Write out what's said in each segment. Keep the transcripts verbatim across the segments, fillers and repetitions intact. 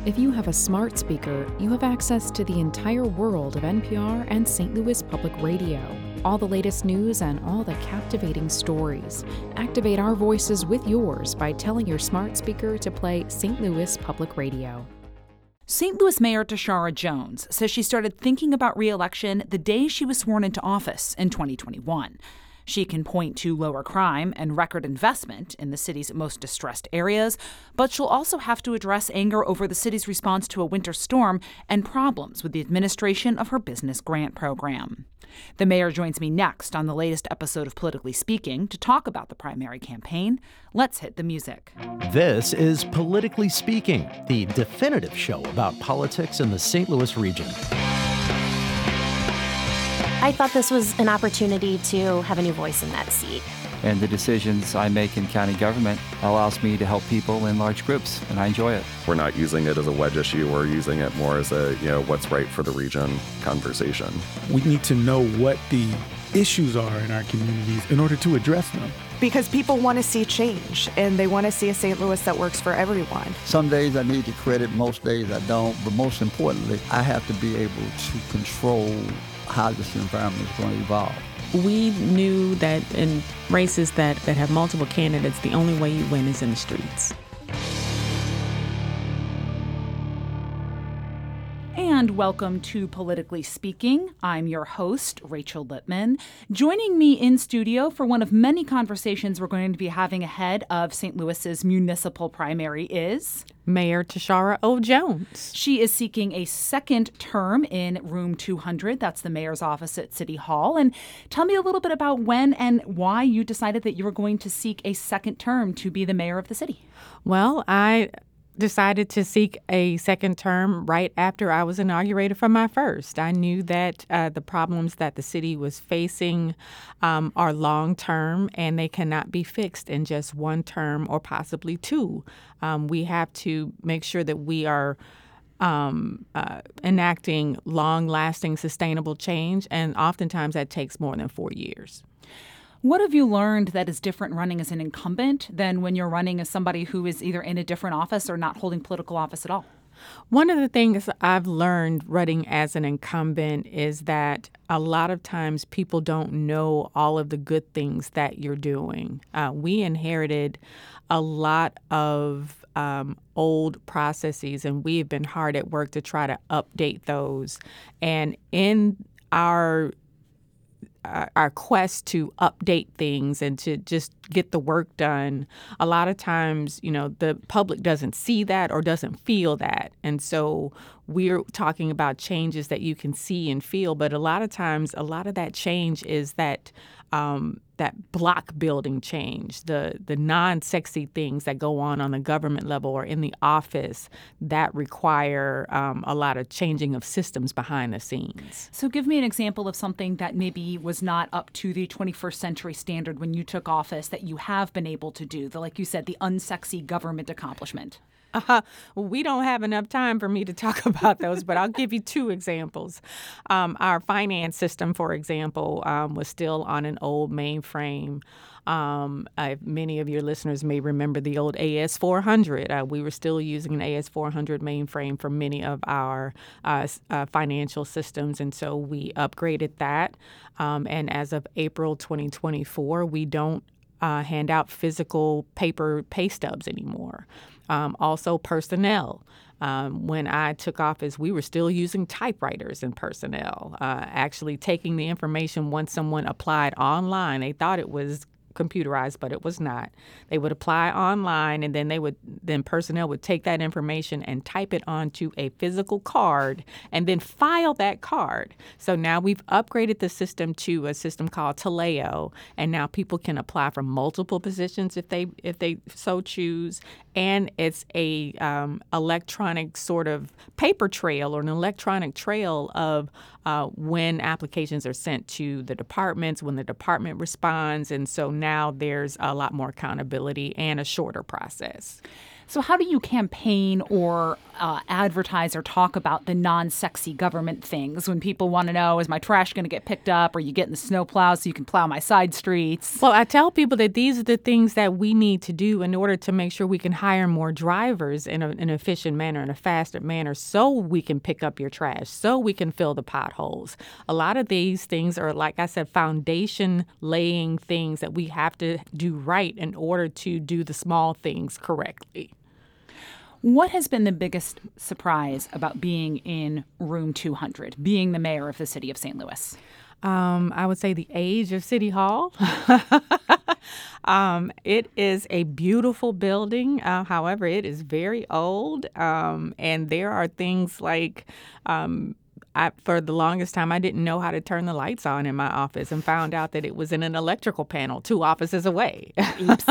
If you have a smart speaker, you have access to the entire world of N P R and Saint Louis Public Radio. All the latest news and all the captivating stories. Activate our voices with yours by telling your smart speaker to play Saint Louis Public Radio. Saint Louis Mayor Tishaura Jones says she started thinking about re-election the day she was sworn into office in twenty twenty-one. She can point to lower crime and record investment in the city's most distressed areas, but she'll also have to address anger over the city's response to a winter storm and problems with the administration of her business grant program. The mayor joins me next on the latest episode of Politically Speaking to talk about the primary campaign. Let's hit the music. This is Politically Speaking, the definitive show about politics in the Saint Louis region. I thought this was an opportunity to have a new voice in that seat. And the decisions I make in county government allows me to help people in large groups, and I enjoy it. We're not using it as a wedge issue. We're using it more as a, you know, what's right for the region conversation. We need to know what the issues are in our communities in order to address them. Because people want to see change, and they want to see a Saint Louis that works for everyone. Some days I need the credit, most days I don't, but most importantly, I have to be able to control how this environment is going to evolve. We knew that in races that, that have multiple candidates, the only way you win is in the streets. And welcome to Politically Speaking. I'm your host, Rachel Lippman. Joining me in studio for one of many conversations we're going to be having ahead of Saint Louis's municipal primary is Mayor Tishaura O. Jones. She is seeking a second term in room two hundred. That's the mayor's office at City Hall. And tell me a little bit about when and why you decided that you were going to seek a second term to be the mayor of the city. Well, I decided to seek a second term right after I was inaugurated for my first. I knew that uh, the problems that the city was facing um, are long-term, and they cannot be fixed in just one term or possibly two. Um, we have to make sure that we are um, uh, enacting long-lasting, sustainable change, and oftentimes that takes more than four years. What have you learned that is different running as an incumbent than when you're running as somebody who is either in a different office or not holding political office at all? One of the things I've learned running as an incumbent is that a lot of times people don't know all of the good things that you're doing. Uh, we inherited a lot of um, old processes, and we have been hard at work to try to update those. And in our our quest to update things and to just get the work done, a lot of times, you know, the public doesn't see that or doesn't feel that. And so we're talking about changes that you can see and feel, but a lot of times, a lot of that change is that um, that block building change, the the non-sexy things that go on on the government level or in the office that require um, a lot of changing of systems behind the scenes. So give me an example of something that maybe was not up to the twenty-first century standard when you took office that you have been able to do, the, like you said, the unsexy government accomplishment. Uh, we don't have enough time for me to talk about those, but I'll give you two examples. Um, our finance system, for example, um, was still on an old mainframe. Um, uh, many of your listeners may remember the old A S four hundred. Uh, we were still using an A S four hundred mainframe for many of our uh, uh, financial systems, and so we upgraded that. Um, and as of April twenty twenty-four, we don't uh, hand out physical paper pay stubs anymore. Um, also, personnel. Um, when I took office, we were still using typewriters in personnel, uh, actually taking the information once someone applied online. They thought it was computerized, but it was not. They would apply online, and then they would then personnel would take that information and type it onto a physical card and then file that card. So now we've upgraded the system to a system called Taleo, and now people can apply for multiple positions if they if they so choose. And it's a um, electronic sort of paper trail or an electronic trail of uh, when applications are sent to the departments, when the department responds. And so now there's a lot more accountability and a shorter process. So how do you campaign or uh, advertise or talk about the non-sexy government things when people want to know, is my trash going to get picked up? Are you getting the snow plow so you can plow my side streets? Well, I tell people that these are the things that we need to do in order to make sure we can hire more drivers in a, an efficient manner, in a faster manner, so we can pick up your trash, so we can fill the potholes. A lot of these things are, like I said, foundation laying things that we have to do right in order to do the small things correctly. What has been the biggest surprise about being in room two hundred, being the mayor of the city of Saint Louis? Um, I would say the age of City Hall. um, it is a beautiful building. Uh, however, it is very old. Um, and there are things like, um, I, for the longest time, I didn't know how to turn the lights on in my office and found out that it was in an electrical panel two offices away. Oops.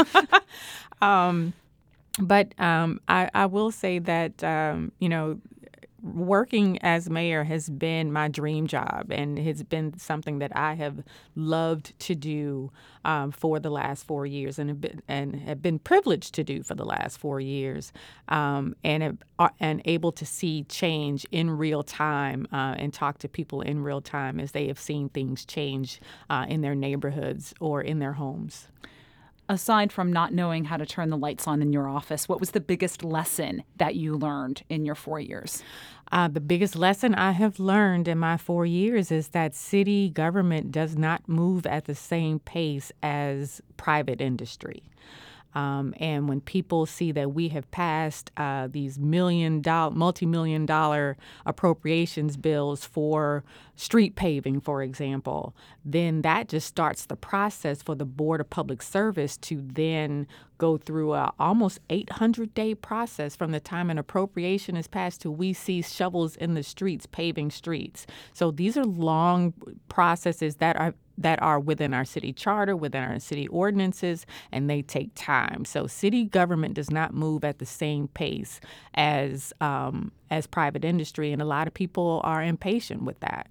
um, but um, I, I will say that, um, you know, working as mayor has been my dream job, and it's been something that I have loved to do um, for the last four years and have been, and have been privileged to do for the last four years um, and have, uh, and able to see change in real time uh, and talk to people in real time as they have seen things change uh, in their neighborhoods or in their homes. Aside from not knowing how to turn the lights on in your office, what was the biggest lesson that you learned in your four years? Uh, the biggest lesson I have learned in my four years is that city government does not move at the same pace as private industry. Um, and when people see that we have passed uh, these million dollar, multi-million dollar appropriations bills for street paving, for example, then that just starts the process for the Board of Public Service to then go through a almost eight hundred day process from the time an appropriation is passed till we see shovels in the streets, paving streets. So these are long processes that are that are within our city charter, within our city ordinances, and they take time. So city government does not move at the same pace as um, as private industry, and a lot of people are impatient with that.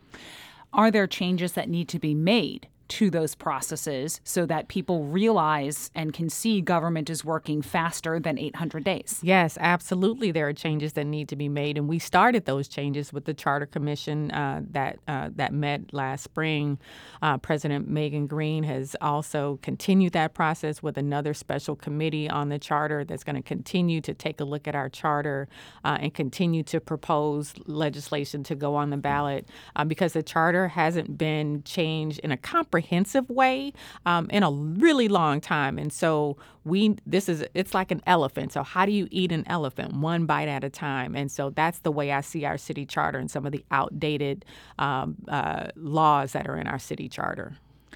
Are there changes that need to be made to those processes so that people realize and can see government is working faster than eight hundred days? Yes, absolutely. There are changes that need to be made, and we started those changes with the Charter Commission uh, that uh, that met last spring. Uh, President Megan Green has also continued that process with another special committee on the charter that's going to continue to take a look at our charter uh, and continue to propose legislation to go on the ballot uh, because the charter hasn't been changed in a comprehensive comprehensive way um, in a really long time. And so we this is it's like an elephant. So how do you eat an elephant? One bite at a time. And so that's the way I see our city charter and some of the outdated um, uh, laws that are in our city charter.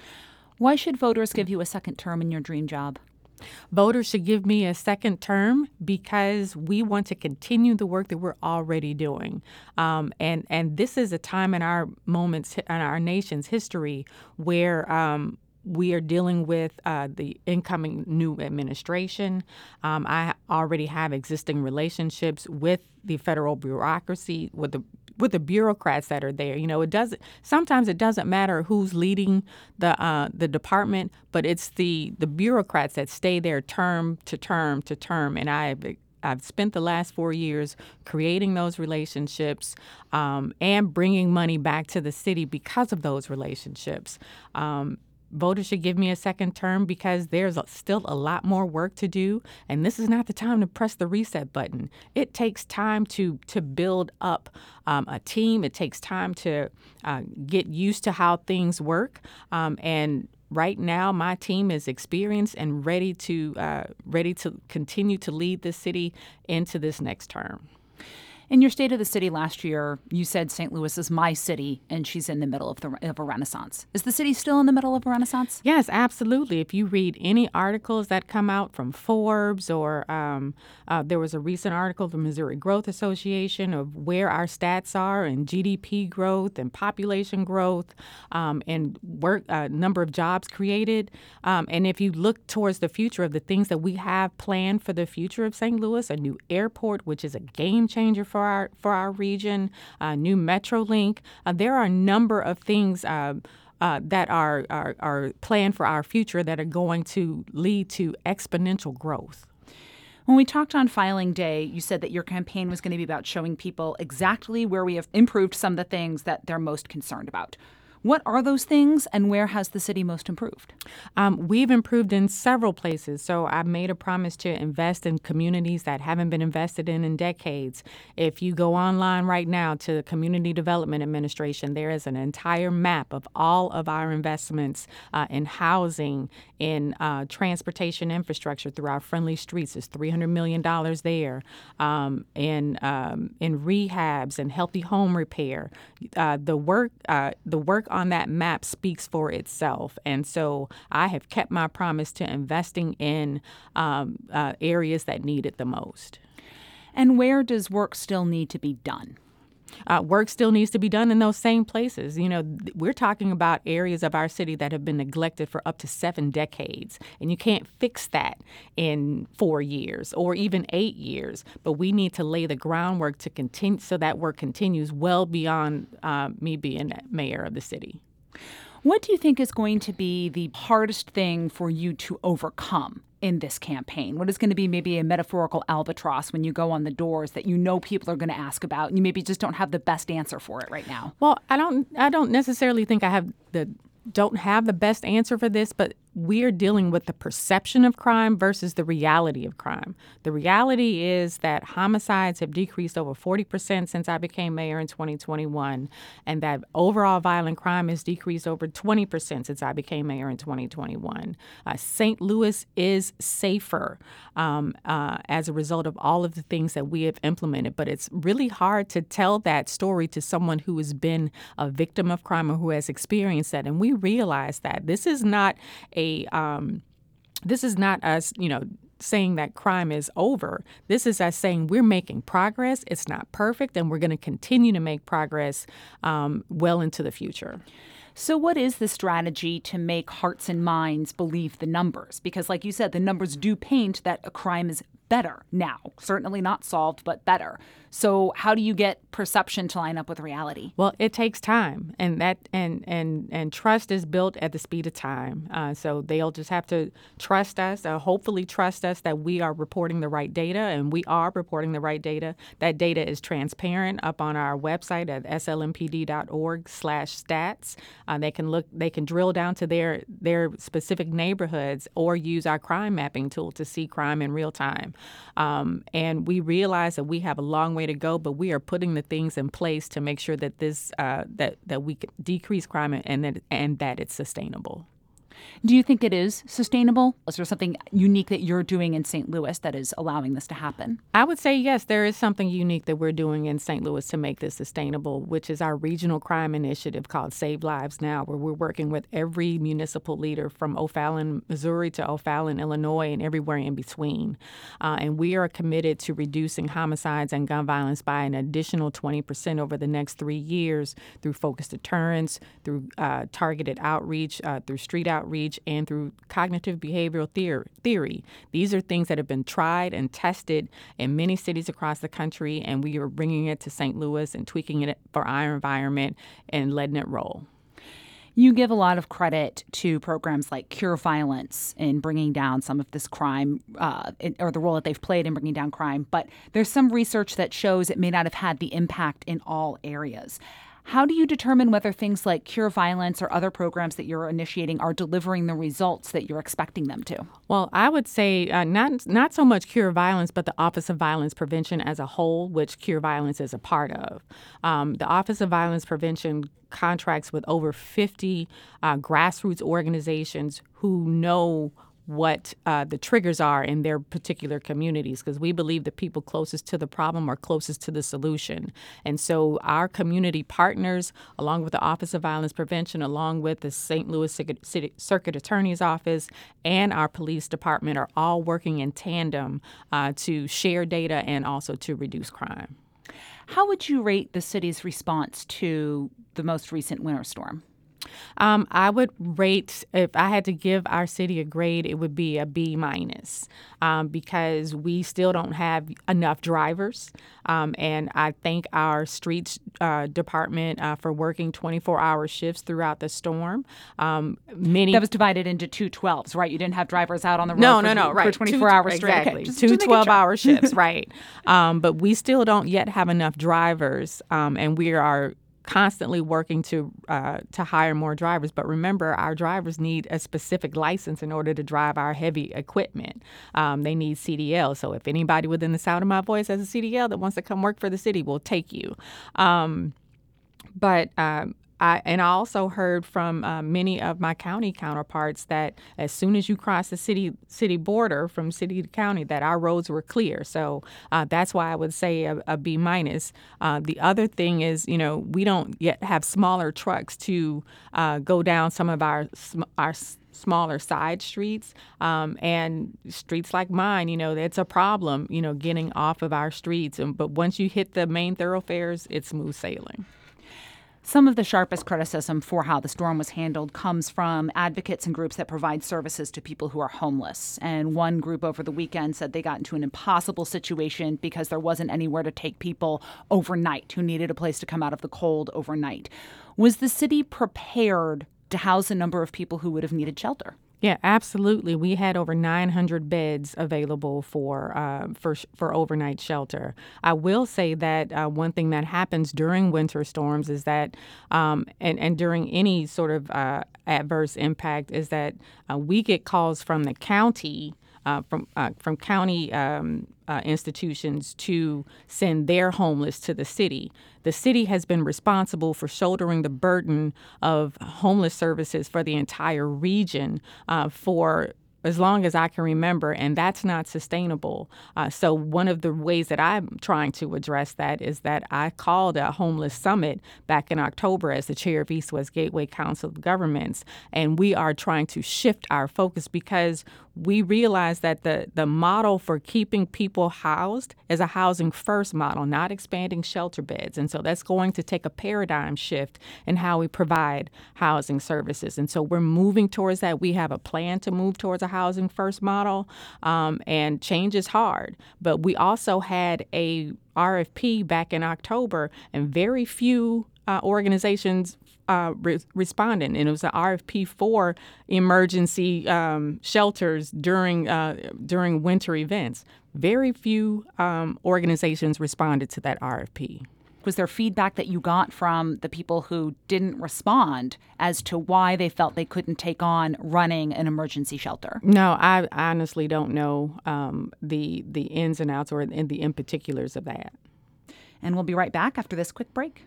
Why should voters give you a second term in your dream job? Voters should give me a second term because we want to continue the work that we're already doing. Um, and, and this is a time in our moments, in our nation's history where um, we are dealing with uh, the incoming new administration. Um, I already have existing relationships with the federal bureaucracy, with the with the bureaucrats that are there. You know, it doesn't, sometimes it doesn't matter who's leading the uh, the department, but it's the, the bureaucrats that stay there term to term to term. And I've, I've spent the last four years creating those relationships um, and bringing money back to the city because of those relationships. Um, Voters should give me a second term because there's still a lot more work to do, and this is not the time to press the reset button. It takes time to to build up um, a team. It takes time to uh, get used to how things work, um, and right now my team is experienced and ready to uh, ready to continue to lead the city into this next term. In your State of the City last year, you said Saint Louis is my city, and she's in the middle of, the, of a renaissance. Is the city still in the middle of a renaissance? Yes, absolutely. If you read any articles that come out from Forbes or um, uh, there was a recent article from Missouri Growth Association of where our stats are in G D P growth and population growth um, and work uh, number of jobs created. Um, and if you look towards the future of the things that we have planned for the future of Saint Louis, a new airport, which is a game changer for our for our region, uh, new MetroLink. Uh, there are a number of things uh, uh, that are, are are planned for our future that are going to lead to exponential growth. When we talked on filing day, you said that your campaign was going to be about showing people exactly where we have improved some of the things that they're most concerned about. What are those things, and where has the city most improved? Um, we've improved in several places. So I made a promise to invest in communities that haven't been invested in in decades. If you go online right now to the Community Development Administration, there is an entire map of all of our investments uh, in housing, in uh, transportation infrastructure through our Friendly Streets. There's three hundred million dollars there. Um, in um, in rehabs and healthy home repair. Uh, the work uh, the work on that map speaks for itself. And so I have kept my promise to investing in um, uh, areas that need it the most. And where does work still need to be done? Uh, work still needs to be done in those same places. You know, th- we're talking about areas of our city that have been neglected for up to seven decades, and you can't fix that in four years or even eight years. But we need to lay the groundwork to continue so that work continues well beyond uh, me being mayor of the city. What do you think is going to be the hardest thing for you to overcome in this campaign? What is going to be maybe a metaphorical albatross when you go on the doors that you know people are going to ask about and you maybe just don't have the best answer for it right now? Well, I don't I don't necessarily think I have the don't have the best answer for this, but we're dealing with the perception of crime versus the reality of crime. The reality is that homicides have decreased over forty percent since I became mayor in twenty twenty-one, and that overall violent crime has decreased over twenty percent since I became mayor in twenty twenty-one. Uh, Saint Louis is safer um, uh, as a result of all of the things that we have implemented, but it's really hard to tell that story to someone who has been a victim of crime or who has experienced that, and we realize that this is not a A, um, this is not us, you know, saying that crime is over. This is us saying we're making progress. It's not perfect, and we're going to continue to make progress um, well into the future. So what is the strategy to make hearts and minds believe the numbers? Because like you said, the numbers do paint that a crime is better now. Certainly not solved, but better. So how do you get perception to line up with reality? Well, it takes time, and that and and and trust is built at the speed of time. Uh, so they'll just have to trust us, uh, hopefully trust us that we are reporting the right data, and we are reporting the right data. That data is transparent up on our website at s l m p d dot org slash stats. Uh, they can look, they can drill down to their their specific neighborhoods or use our crime mapping tool to see crime in real time. Um, and we realize that we have a long way to go, but we are putting the things in place to make sure that this uh, that that we can decrease crime and that and that it's sustainable. Do you think it is sustainable? Is there something unique that you're doing in Saint Louis that is allowing this to happen? I would say yes, there is something unique that we're doing in Saint Louis to make this sustainable, which is our regional crime initiative called Save Lives Now, where we're working with every municipal leader from O'Fallon, Missouri to O'Fallon, Illinois, and everywhere in between. Uh, and we are committed to reducing homicides and gun violence by an additional twenty percent over the next three years through focused deterrence, through uh, targeted outreach, uh, through street outreach, and through cognitive behavioral theory. These are things that have been tried and tested in many cities across the country, and we are bringing it to Saint Louis and tweaking it for our environment and letting it roll. You give a lot of credit to programs like Cure Violence in bringing down some of this crime, uh, or the role that they've played in bringing down crime, but there's some research that shows it may not have had the impact in all areas. How do you determine whether things like Cure Violence or other programs that you're initiating are delivering the results that you're expecting them to? Well, I would say uh, not not so much Cure Violence, but the Office of Violence Prevention as a whole, which Cure Violence is a part of. Um, the Office of Violence Prevention contracts with over fifty uh, grassroots organizations who know what uh, the triggers are in their particular communities, because we believe the people closest to the problem are closest to the solution. And so our community partners, along with the Office of Violence Prevention, along with the Saint Louis City Circuit Attorney's Office and our police department, are all working in tandem uh, to share data and also to reduce crime. How would you rate the city's response to the most recent winter storm? Um, I would rate, if I had to give our city a grade, it would be a B minus um, because we still don't have enough drivers. Um, and I thank our streets uh, department uh, for working twenty-four hour shifts throughout the storm. Um, many That was divided into two twelves, right? You didn't have drivers out on the road no, for, no, no, for right. twenty-four Two, hours straight. Exactly. Okay. Just, Two just twelve sure. hour shifts, right. Um, but we still don't yet have enough drivers, um, and we are constantly working to uh, to hire more drivers. But remember, our drivers need a specific license in order to drive our heavy equipment. Um, they need C D L. So if anybody within the sound of my voice has a C D L that wants to come work for the city, we'll take you. Um, but um, I, and I also heard from uh, many of my county counterparts that as soon as you cross the city city border from city to county, that our roads were clear. So uh, that's why I would say a, a B minus. Uh, the other thing is, you know, we don't yet have smaller trucks to uh, go down some of our our smaller side streets, um, and streets like mine, you know, it's a problem, you know, getting off of our streets. And but once you hit the main thoroughfares, it's smooth sailing. Some of the sharpest criticism for how the storm was handled comes from advocates and groups that provide services to people who are homeless. And one group over the weekend said they got into an impossible situation because there wasn't anywhere to take people overnight who needed a place to come out of the cold overnight. Was the city prepared to house a number of people who would have needed shelter? Yeah, absolutely. We had over nine hundred beds available for uh, for for overnight shelter. I will say that uh, one thing that happens during winter storms is that, um, and and during any sort of uh, adverse impact, is that uh, we get calls from the county. Uh, from uh, from county um, uh, institutions to send their homeless to the city. The city has been responsible for shouldering the burden of homeless services for the entire region uh, for as long as I can remember, and that's not sustainable. Uh, so one of the ways that I'm trying to address that is that I called a homeless summit back in October as the chair of East West Gateway Council of Governments, and we are trying to shift our focus because we realize that the, the model for keeping people housed is a housing first model, not expanding shelter beds. And so that's going to take a paradigm shift in how we provide housing services. And so we're moving towards that. We have a plan to move towards a housing first model, um, and change is hard. But we also had a R F P back in October, and very few uh, organizations Uh, re- responding, and it was an R F P for emergency um, shelters during uh, during winter events. Very few um, organizations responded to that R F P. Was there feedback that you got from the people who didn't respond as to why they felt they couldn't take on running an emergency shelter? No, I honestly don't know um, the the ins and outs or in the in particulars of that. And we'll be right back after this quick break.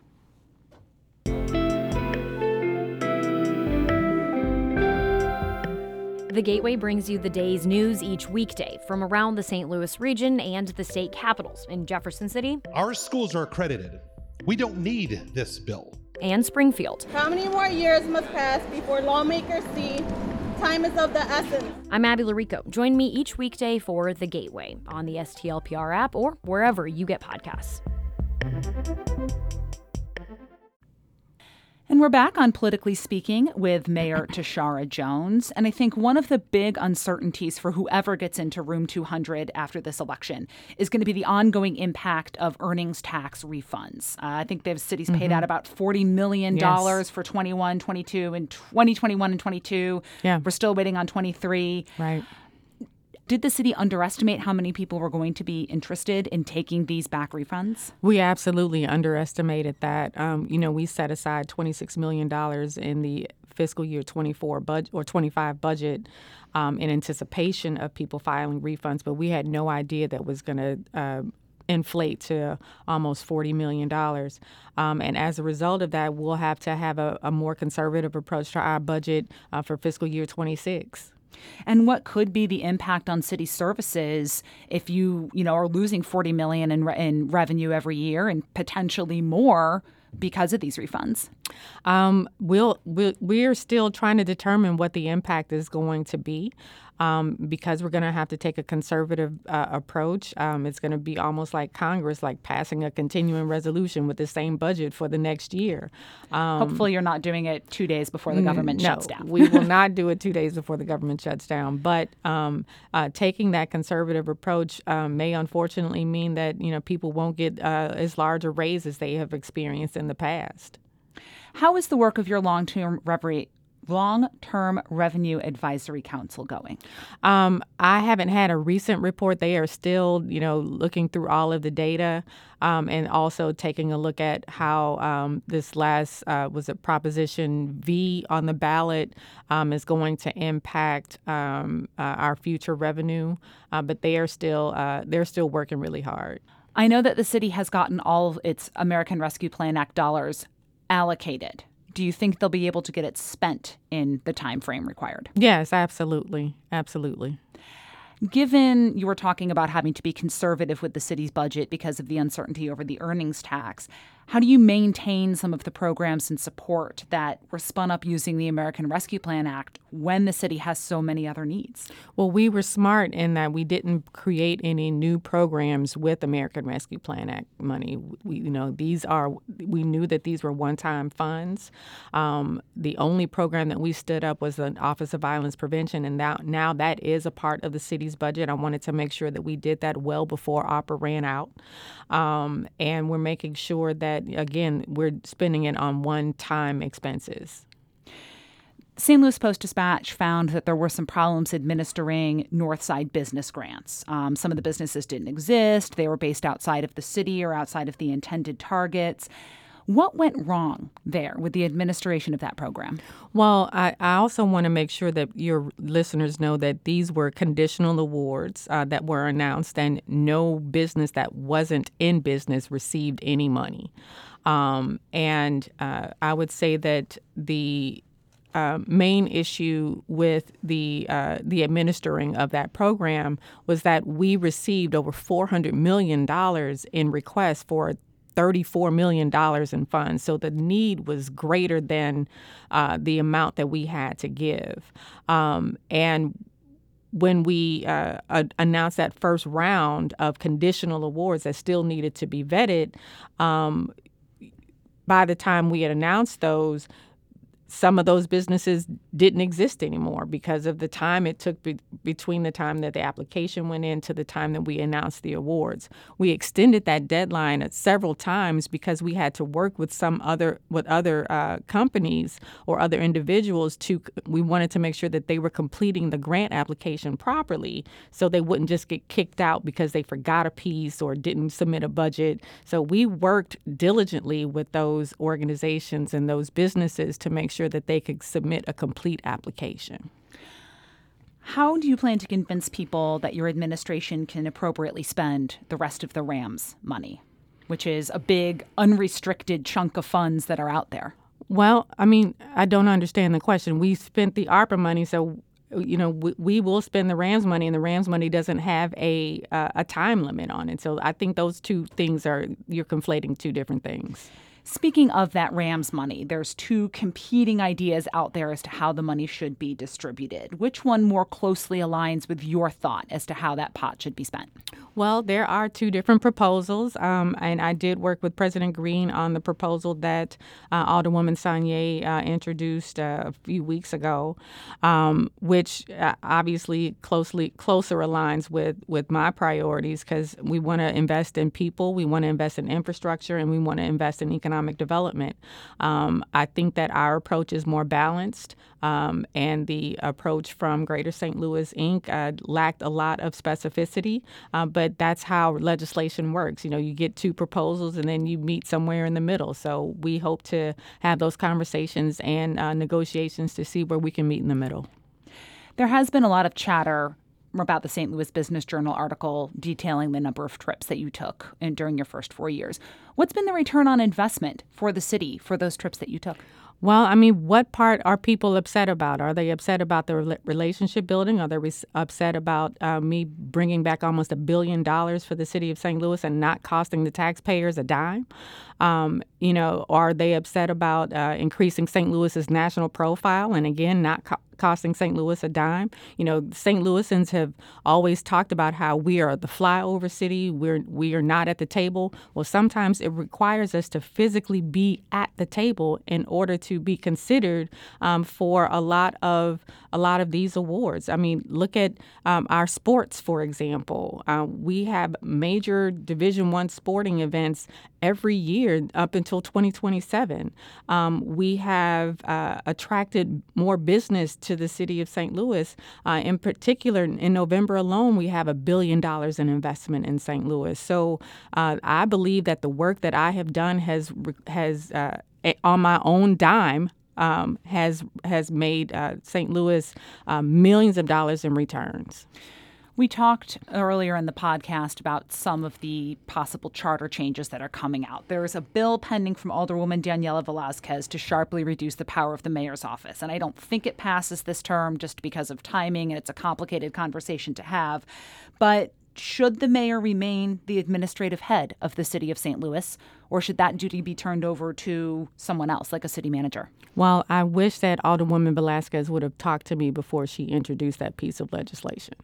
The Gateway brings you the day's news each weekday from around the Saint Louis region and the state capitals in Jefferson City. Our schools are accredited. We don't need this bill. And Springfield. How many more years must pass before lawmakers see time is of the essence? I'm Abby Larico. Join me each weekday for The Gateway on the S T L P R app or wherever you get podcasts. And we're back on Politically Speaking with Mayor Tishaura Jones. And I think one of the big uncertainties for whoever gets into room two hundred after this election is going to be the ongoing impact of earnings tax refunds. Uh, I think the cities mm-hmm. paid out about forty million dollars yes. for twenty-one, twenty-two, and twenty twenty-one and twenty-two. Yeah. We're still waiting on twenty-three. Right. Did the city underestimate how many people were going to be interested in taking these back refunds? We absolutely underestimated that. Um, you know, we set aside twenty-six million dollars in the fiscal year twenty-four budget or twenty-five budget um, in anticipation of people filing refunds, but we had no idea that was going to uh, inflate to almost forty million dollars. Um, and as a result of that, we'll have to have a, a more conservative approach to our budget uh, for fiscal year twenty-six. And what could be the impact on city services if you, you know, are losing forty million dollars in, re- in revenue every year and potentially more because of these refunds? Um, we'll, we'll, we're still trying to determine what the impact is going to be. Um, because we're going to have to take a conservative uh, approach. Um, it's going to be almost like Congress, like passing a continuing resolution with the same budget for the next year. Um, Hopefully you're not doing it two days before the government no, shuts down. We will not do it two days before the government shuts down. But um, uh, taking that conservative approach um, may unfortunately mean that, you know, people won't get uh, as large a raise as they have experienced in the past. How is the work of your long-term reverie Long-Term Revenue Advisory Council going? Um, I haven't had a recent report. They are still, you know, looking through all of the data um, and also taking a look at how um, this last, uh, was it Proposition V on the ballot um, is going to impact um, uh, our future revenue. Uh, but they are still, uh, they're still working really hard. I know that the city has gotten all of its American Rescue Plan Act dollars allocated. Do you think they'll be able to get it spent in the time frame required? Yes, absolutely. Absolutely. Given you were talking about having to be conservative with the city's budget because of the uncertainty over the earnings tax, how do you maintain some of the programs and support that were spun up using the American Rescue Plan Act when the city has so many other needs? Well, we were smart in that we didn't create any new programs with American Rescue Plan Act money. We, you know, these are, we knew that these were one-time funds. Um, the only program that we stood up was the Office of Violence Prevention, and now, now that is a part of the city's budget. I wanted to make sure that we did that well before ARPA ran out. Um, and we're making sure that, again, we're spending it on one-time expenses. Saint Louis Post-Dispatch found that there were some problems administering Northside business grants. Um, some of the businesses didn't exist. They were based outside of the city or outside of the intended targets. What went wrong there with the administration of that program? Well, I, I also want to make sure that your listeners know that these were conditional awards uh, that were announced, and no business that wasn't in business received any money. Um, and uh, I would say that the Uh, main issue with the uh, the administering of that program was that we received over four hundred million dollars in requests for thirty-four million dollars in funds. So the need was greater than uh, the amount that we had to give. Um, and when we uh, uh, announced that first round of conditional awards that still needed to be vetted, um, by the time we had announced those, some of those businesses didn't exist anymore because of the time it took be- between the time that the application went in to the time that we announced the awards. We extended that deadline at several times because we had to work with some other with other uh, companies or other individuals to. We wanted to make sure that they were completing the grant application properly, so they wouldn't just get kicked out because they forgot a piece or didn't submit a budget. So we worked diligently with those organizations and those businesses to make sure that they could submit a complete application. How do you plan to convince people that your administration can appropriately spend the rest of the RAMS money, which is a big unrestricted chunk of funds that are out there? Well, I mean, I don't understand the question. We spent the ARPA money, so you know we, we will spend the RAMS money, and the RAMS money doesn't have a uh, a time limit on it. So I think those two things are, you're conflating two different things. Speaking of that RAMS money, there's two competing ideas out there as to how the money should be distributed. Which one more closely aligns with your thought as to how that pot should be spent? Well, there are two different proposals, um, and I did work with President Green on the proposal that uh, Alderwoman Saunier uh, introduced uh, a few weeks ago, um, which uh, obviously closely closer aligns with, with my priorities, because we want to invest in people, we want to invest in infrastructure, and we want to invest in economic development. Um, I think that our approach is more balanced, um, and the approach from Greater Saint Louis, Incorporated uh, lacked a lot of specificity, uh, but But that's how legislation works. You know, you get two proposals and then you meet somewhere in the middle. So we hope to have those conversations and uh, negotiations to see where we can meet in the middle. There has been a lot of chatter about the Saint Louis Business Journal article detailing the number of trips that you took in, during your first four years. What's been the return on investment for the city for those trips that you took? Well, I mean, what part are people upset about? Are they upset about the rela- relationship building? Are they re- upset about uh, me bringing back almost a billion dollars for the city of Saint Louis and not costing the taxpayers a dime? Um, you know, are they upset about uh, increasing Saint Louis's national profile and, again, not co- costing Saint Louis a dime? You know, Saint Louisans have always talked about how we are the flyover city. We're we are not at the table. Well, sometimes it requires us to physically be at the table in order to be considered um, for a lot of a lot of these awards. I mean, look at um, our sports, for example. Uh, we have major Division One sporting events every year up until twenty twenty-seven. Um, we have uh, attracted more business to the city of Saint Louis. Uh, in particular, in November alone, we have a billion dollars in investment in Saint Louis. So uh, I believe that the work that I have done has has uh, on my own dime um, has has made uh, Saint Louis uh, millions of dollars in returns. We talked earlier in the podcast about some of the possible charter changes that are coming out. There is a bill pending from Alderwoman Daniela Velazquez to sharply reduce the power of the mayor's office. And I don't think it passes this term just because of timing, and it's a complicated conversation to have. But should the mayor remain the administrative head of the city of Saint Louis, or should that duty be turned over to someone else, like a city manager? Well, I wish that Alderwoman Velazquez would have talked to me before she introduced that piece of legislation.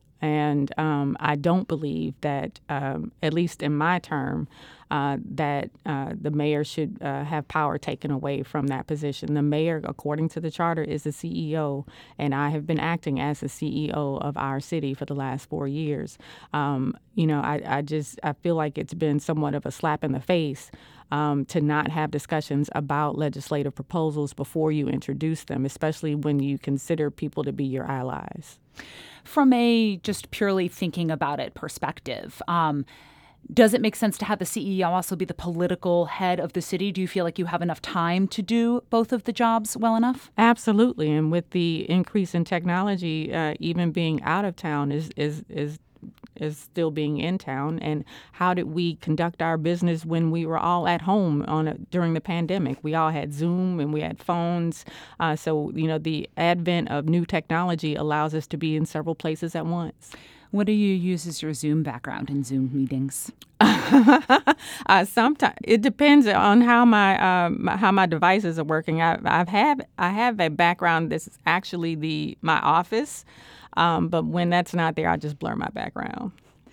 And um, I don't believe that, um, at least in my term, uh, that uh, the mayor should uh, have power taken away from that position. The mayor, according to the charter, is the C E O, and I have been acting as the C E O of our city for the last four years. Um, you know, I, I just I feel like it's been somewhat of a slap in the face Um, to not have discussions about legislative proposals before you introduce them, especially when you consider people to be your allies. From a just purely thinking about it perspective, um, does it make sense to have the C E O also be the political head of the city? Do you feel like you have enough time to do both of the jobs well enough? Absolutely. And with the increase in technology, uh, even being out of town is is is is still being in town. And how did we conduct our business when we were all at home on a, during the pandemic? We all had Zoom and we had phones. Uh, so, you know, the advent of new technology allows us to be in several places at once. What do you use as your Zoom background in Zoom meetings? uh, sometimes it depends on how my, um, how my devices are working. I, I've had I have a background that's actually the my office. Um, but when that's not there, I just blur my background.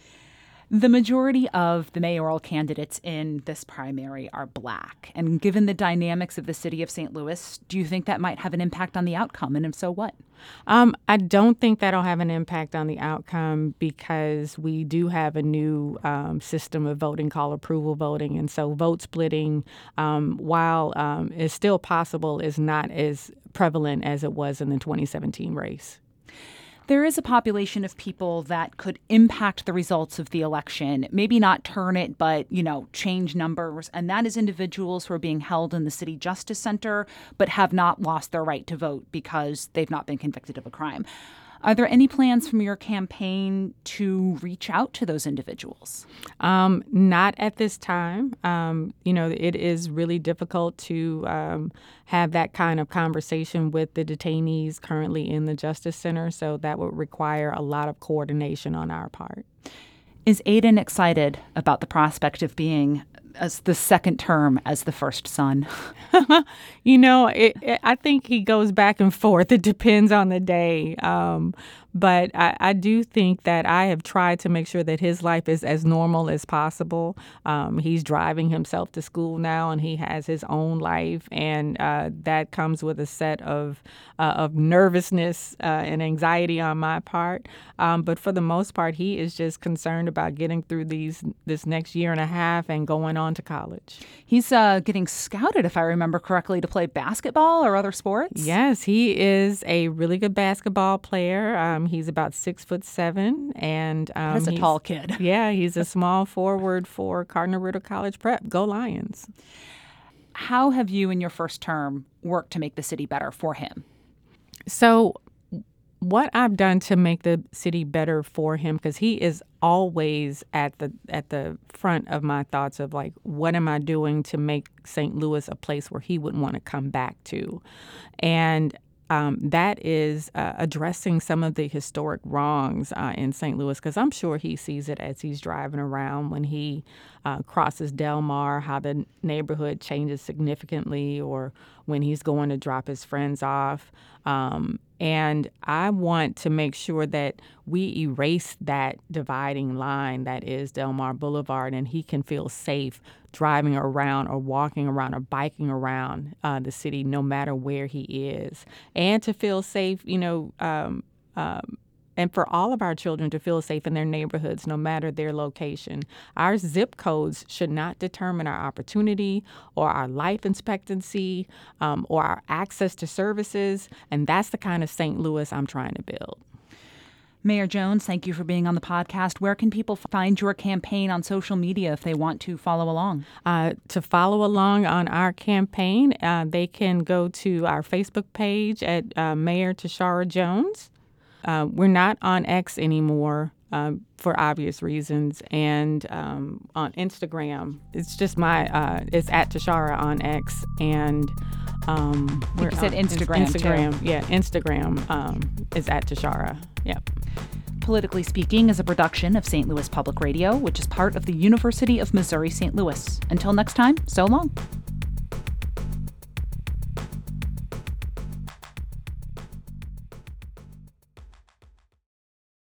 The majority of the mayoral candidates in this primary are Black. And given the dynamics of the city of Saint Louis, do you think that might have an impact on the outcome? And if so, what? Um, I don't think that'll have an impact on the outcome because we do have a new um, system of voting called approval voting. And so vote splitting, um, while um, is still possible, is not as prevalent as it was in the twenty seventeen race. There is a population of people that could impact the results of the election, maybe not turn it, but, you know, change numbers. And that is individuals who are being held in the City Justice Center, but have not lost their right to vote because they've not been convicted of a crime. Are there any plans from your campaign to reach out to those individuals? Um, not at this time. Um, you know, it is really difficult to um, have that kind of conversation with the detainees currently in the Justice Center, so that would require a lot of coordination on our part. Is Aiden excited about the prospect of being as the second term as the first son? You know, it, it, I think he goes back and forth. It depends on the day. Um, but I, I do think that I have tried to make sure that his life is as normal as possible. Um, he's driving himself to school now, and he has his own life, and uh, that comes with a set of uh, of nervousness uh, and anxiety on my part. Um, but for the most part, he is just concerned about getting through these this next year and a half and going on to college. He's uh, getting scouted, if I remember correctly, to play basketball or other sports? Yes, he is a really good basketball player. Um, he's about six foot seven, and um, That's a tall kid. Yeah, he's a small forward for Cardinal Ritter College Prep. Go Lions! How have you, in your first term, worked to make the city better for him? So, what I've done to make the city better for him, because he is always at the at the front of my thoughts of like, what am I doing to make Saint Louis a place where he would want to come back to? And um, that is uh, addressing some of the historic wrongs uh, in Saint Louis, because I'm sure he sees it as he's driving around when he uh, crosses Del Mar, how the neighborhood changes significantly, or when he's going to drop his friends off. Um, and I want to make sure that we erase that dividing line that is Del Mar Boulevard, and he can feel safe driving around or walking around or biking around uh, the city no matter where he is. And to feel safe, you know, um, um, and for all of our children to feel safe in their neighborhoods, no matter their location. Our zip codes should not determine our opportunity or our life expectancy um, or our access to services. And that's the kind of Saint Louis I'm trying to build. Mayor Jones, thank you for being on the podcast. Where can people find your campaign on social media if they want to follow along? Uh, to follow along on our campaign, uh, they can go to our Facebook page at uh, Mayor Tashara Jones. Uh, we're not on X anymore uh, for obvious reasons, and um, on Instagram, it's just my uh, it's at Tashara on X, and um, we're you said Instagram. Instagram, too. yeah, Instagram um, is at Tashara. Yep. Politically Speaking is a production of Saint Louis Public Radio, which is part of the University of Missouri Saint Louis. Until next time, so long.